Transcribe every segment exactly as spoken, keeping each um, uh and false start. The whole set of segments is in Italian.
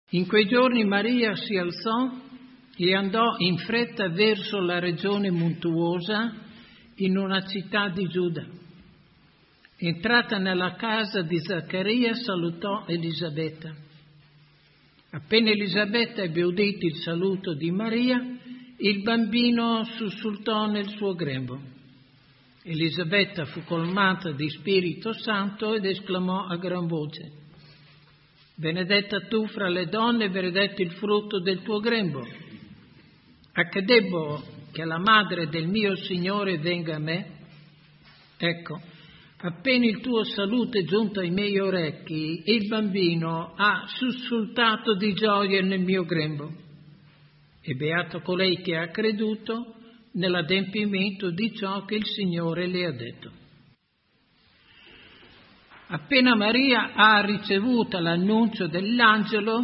In quei giorni Maria si alzò e andò in fretta verso la regione montuosa in una città di Giuda. Entrata nella casa di Zaccaria, salutò Elisabetta. Appena Elisabetta ebbe udito il saluto di Maria, il bambino sussultò nel suo grembo. Elisabetta fu colmata di Spirito Santo ed esclamò a gran voce: benedetta tu fra le donne, benedetto il frutto del tuo grembo. A che debbo che la madre del mio Signore venga a me? Ecco, appena il tuo saluto è giunto ai miei orecchi, il bambino ha sussultato di gioia nel mio grembo. E beato colei che ha creduto nell'adempimento di ciò che il Signore le ha detto. Appena Maria ha ricevuto l'annuncio dell'angelo,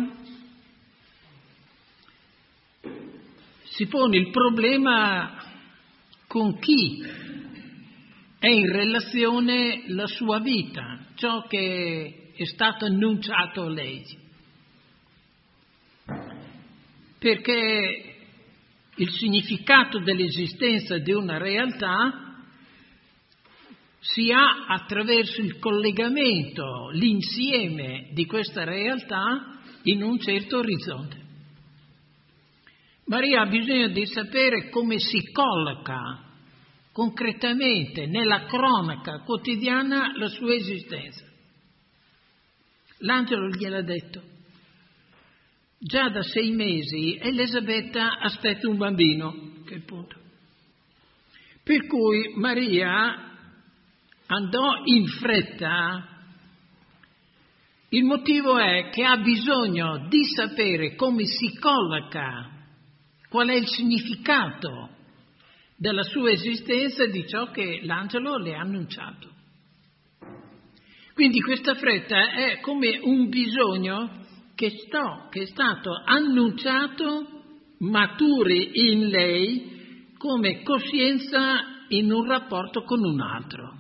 si pone il problema con chi è in relazione la sua vita, ciò che è stato annunciato a lei. Perché il significato dell'esistenza di una realtà si ha attraverso il collegamento, l'insieme di questa realtà in un certo orizzonte. Maria ha bisogno di sapere come si colloca concretamente nella cronaca quotidiana la sua esistenza. L'angelo gliel'ha detto. Già da sei mesi Elisabetta aspetta un bambino, che è il punto. Per cui Maria andò in fretta. Il motivo è che ha bisogno di sapere come si colloca, qual è il significato della sua esistenza e di ciò che l'angelo le ha annunciato. Quindi questa fretta è come un bisogno che, sto, che è stato annunciato, maturi in lei, come coscienza in un rapporto con un altro.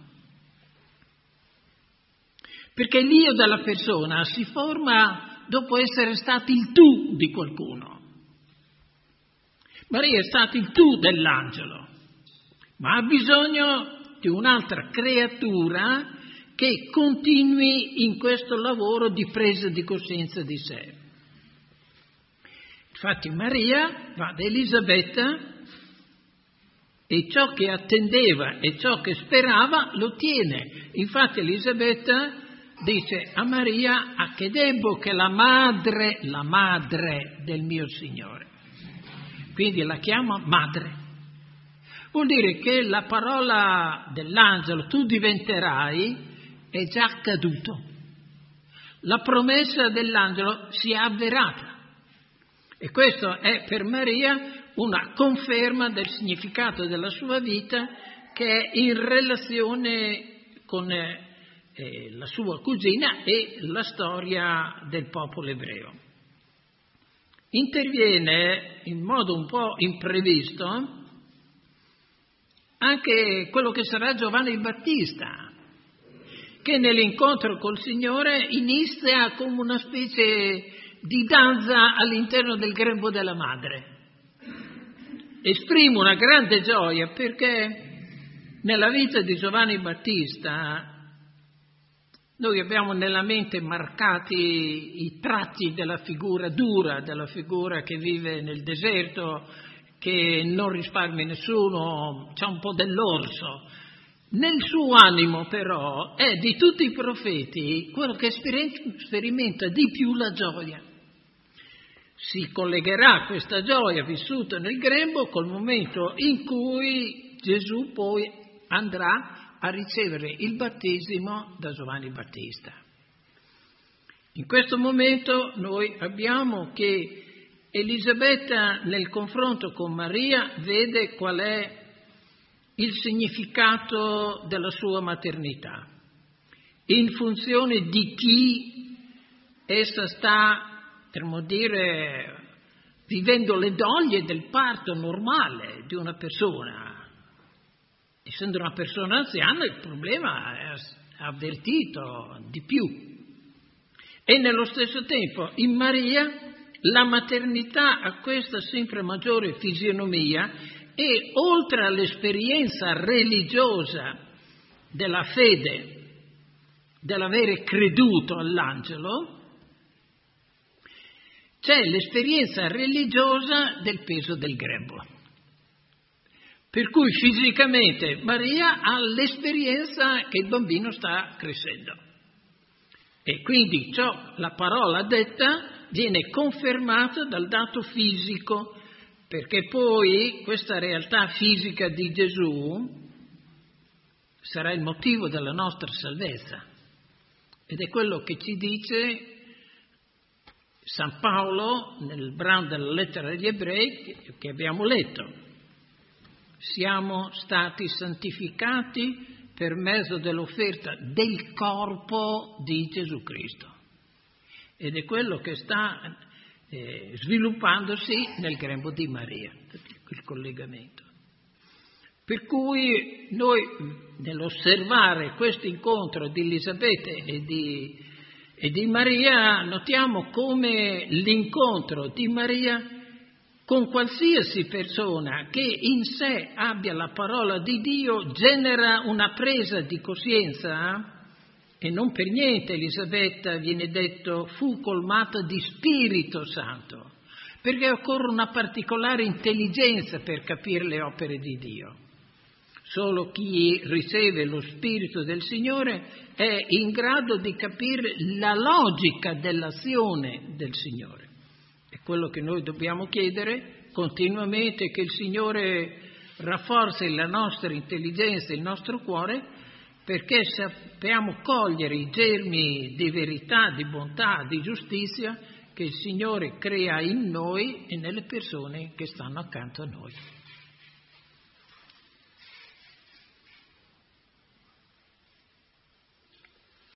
Perché l'io della persona si forma dopo essere stato il tu di qualcuno. Maria è stato il tu dell'angelo, ma ha bisogno di un'altra creatura che continui in questo lavoro di presa di coscienza di sé. Infatti Maria va da Elisabetta e ciò che attendeva e ciò che sperava lo ottiene. Infatti Elisabetta dice a Maria: a che debbo che la madre, la madre del mio Signore. Quindi la chiama madre. Vuol dire che la parola dell'angelo, tu diventerai, è già accaduto. La promessa dell'angelo si è avverata. E questo è per Maria una conferma del significato della sua vita, che è in relazione con eh, la sua cugina e la storia del popolo ebreo. Interviene in modo un po' imprevisto anche quello che sarà Giovanni il Battista, che nell'incontro col Signore inizia come una specie di danza all'interno del grembo della madre. Esprime una grande gioia perché nella vita di Giovanni Battista noi abbiamo nella mente marcati i tratti della figura dura, della figura che vive nel deserto, che non risparmia nessuno, c'ha un po' dell'orso. Nel suo animo però è di tutti i profeti quello che sperimenta di più la gioia. Si collegherà questa gioia vissuta nel grembo col momento in cui Gesù poi andrà a ricevere il battesimo da Giovanni Battista. In questo momento noi abbiamo che Elisabetta nel confronto con Maria vede qual è il significato della sua maternità, in funzione di chi essa sta, potremmo dire, vivendo le doglie del parto normale di una persona. Essendo una persona anziana il problema è avvertito di più. E nello stesso tempo in Maria la maternità ha questa sempre maggiore fisionomia e oltre all'esperienza religiosa della fede, dell'avere creduto all'angelo, c'è l'esperienza religiosa del peso del grembo. Per cui fisicamente Maria ha l'esperienza che il bambino sta crescendo. E quindi ciò, la parola detta, viene confermata dal dato fisico, perché poi questa realtà fisica di Gesù sarà il motivo della nostra salvezza. Ed è quello che ci dice San Paolo nel brano della lettera agli Ebrei che abbiamo letto. Siamo stati santificati per mezzo dell'offerta del corpo di Gesù Cristo. Ed è quello che sta eh, sviluppandosi nel grembo di Maria, il collegamento. Per cui noi, nell'osservare questo incontro di Elisabetta e di, e di Maria, notiamo come l'incontro di Maria con qualsiasi persona che in sé abbia la parola di Dio genera una presa di coscienza, e non per niente Elisabetta, viene detto, fu colmata di Spirito Santo, perché occorre una particolare intelligenza per capire le opere di Dio. Solo chi riceve lo Spirito del Signore è in grado di capire la logica dell'azione del Signore. È quello che noi dobbiamo chiedere continuamente, che il Signore rafforzi la nostra intelligenza, il nostro cuore, perché sappiamo cogliere i germi di verità, di bontà, di giustizia che il Signore crea in noi e nelle persone che stanno accanto a noi.